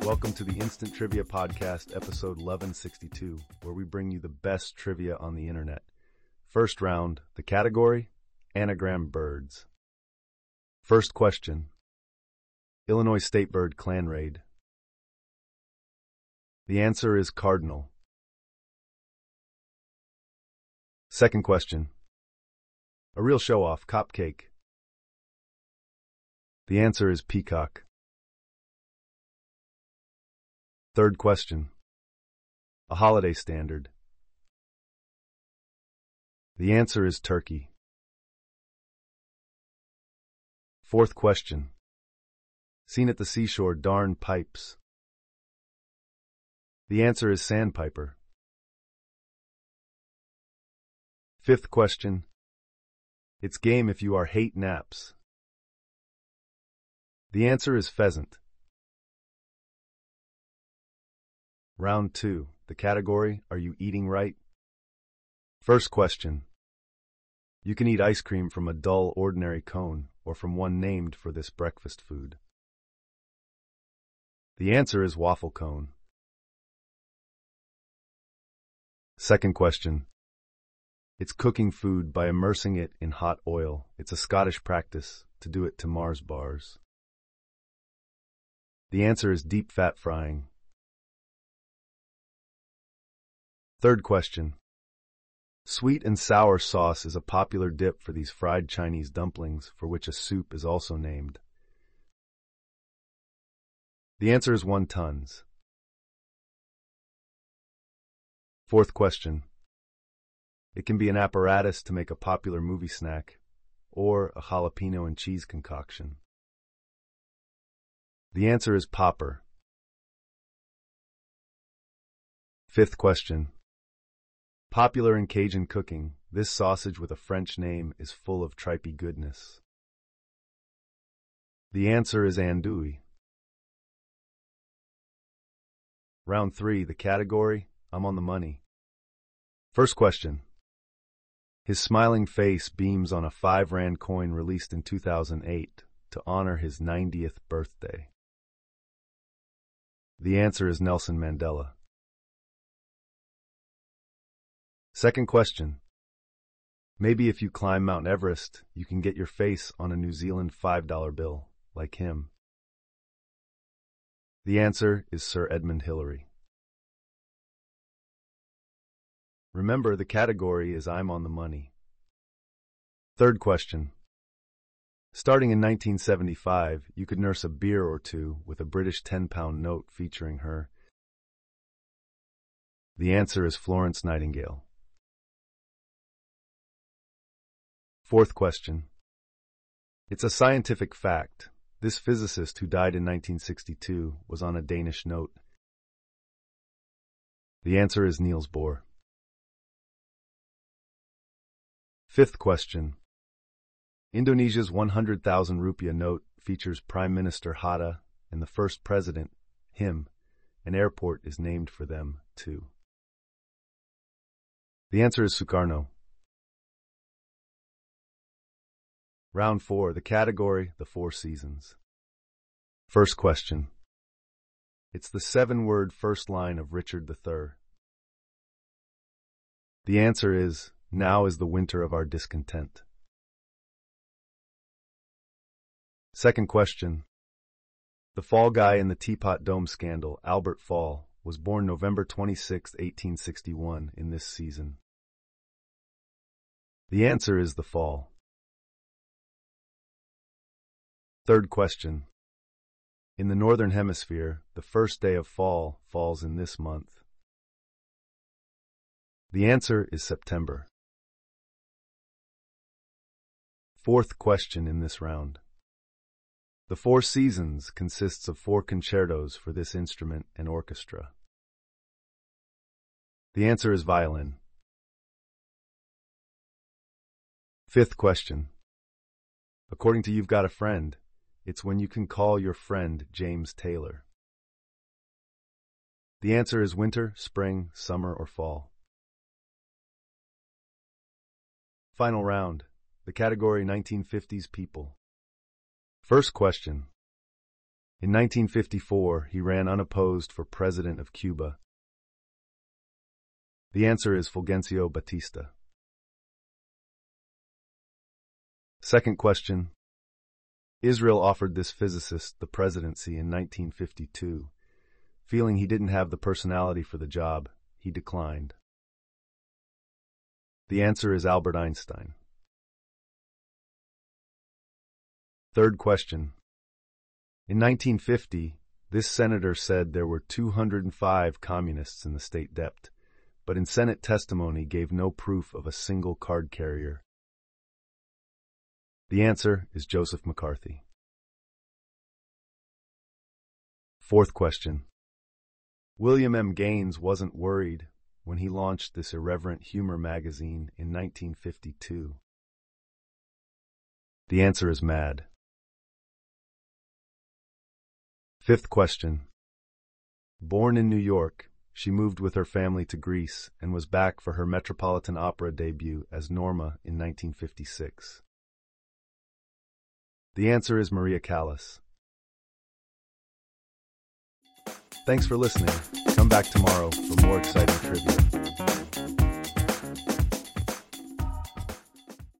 Welcome to the Instant Trivia Podcast, episode 1162, where we bring you the best trivia on the internet. First round, the category, anagram birds. First question, Illinois state bird clan raid. The answer is cardinal. Second question, a real show-off, cupcake. The answer is peacock. Third question, a holiday standard. The answer is turkey. Fourth question, seen at the seashore, darn pipes. The answer is sandpiper. Fifth question, it's game if you are hate naps. The answer is pheasant. Round 2. The category, are you eating right? First question. You can eat ice cream from a dull, ordinary cone or from one named for this breakfast food. The answer is waffle cone. Second question. It's cooking food by immersing it in hot oil. It's a Scottish practice to do it to Mars bars. The answer is deep fat frying. Third question. Sweet and sour sauce is a popular dip for these fried Chinese dumplings, for which a soup is also named. The answer is wontons. Fourth question. It can be an apparatus to make a popular movie snack, or a jalapeno and cheese concoction. The answer is popper. Fifth question. Popular in Cajun cooking, this sausage with a French name is full of tripey goodness. The answer is andouille. Round 3, the category, I'm on the money. First question. His smiling face beams on a 5 Rand coin released in 2008 to honor his 90th birthday. The answer is Nelson Mandela. Second question. Maybe if you climb Mount Everest, you can get your face on a New Zealand $5 bill, like him. The answer is Sir Edmund Hillary. Remember, the category is I'm on the money. Third question. Starting in 1975, you could nurse a beer or two with a British 10-pound note featuring her. The answer is Florence Nightingale. Fourth question. It's a scientific fact. This physicist who died in 1962 was on a Danish note. The answer is Niels Bohr. Fifth question. Indonesia's 100,000 rupiah note features Prime Minister Hatta and the first president, him. An airport is named for them, too. The answer is Sukarno. Round 4, the category, the 4 seasons. First question. It's the 7-word first line of Richard III. The answer is, now is the winter of our discontent. Second question. The fall guy in the Teapot Dome scandal, Albert Fall, was born November 26, 1861, in this season. The answer is the fall. Third question. In the Northern Hemisphere, the first day of fall falls in this month. The answer is September. Fourth question in this round. The 4 seasons consists of 4 concertos for this instrument and orchestra. The answer is violin. Fifth question. According to You've Got a Friend, it's when you can call your friend James Taylor. The answer is winter, spring, summer, or fall. Final round. The category 1950s people. First question. In 1954, he ran unopposed for president of Cuba. The answer is Fulgencio Batista. Second question. Israel offered this physicist the presidency in 1952. Feeling he didn't have the personality for the job, he declined. The answer is Albert Einstein. Third question. In 1950, this senator said there were 205 communists in the state Dept, but in Senate testimony gave no proof of a single card carrier. The answer is Joseph McCarthy. Fourth question. William M. Gaines wasn't worried when he launched this irreverent humor magazine in 1952. The answer is Mad. Fifth question. Born in New York, she moved with her family to Greece and was back for her Metropolitan Opera debut as Norma in 1956. The answer is Maria Callas. Thanks for listening. Come back tomorrow for more exciting trivia.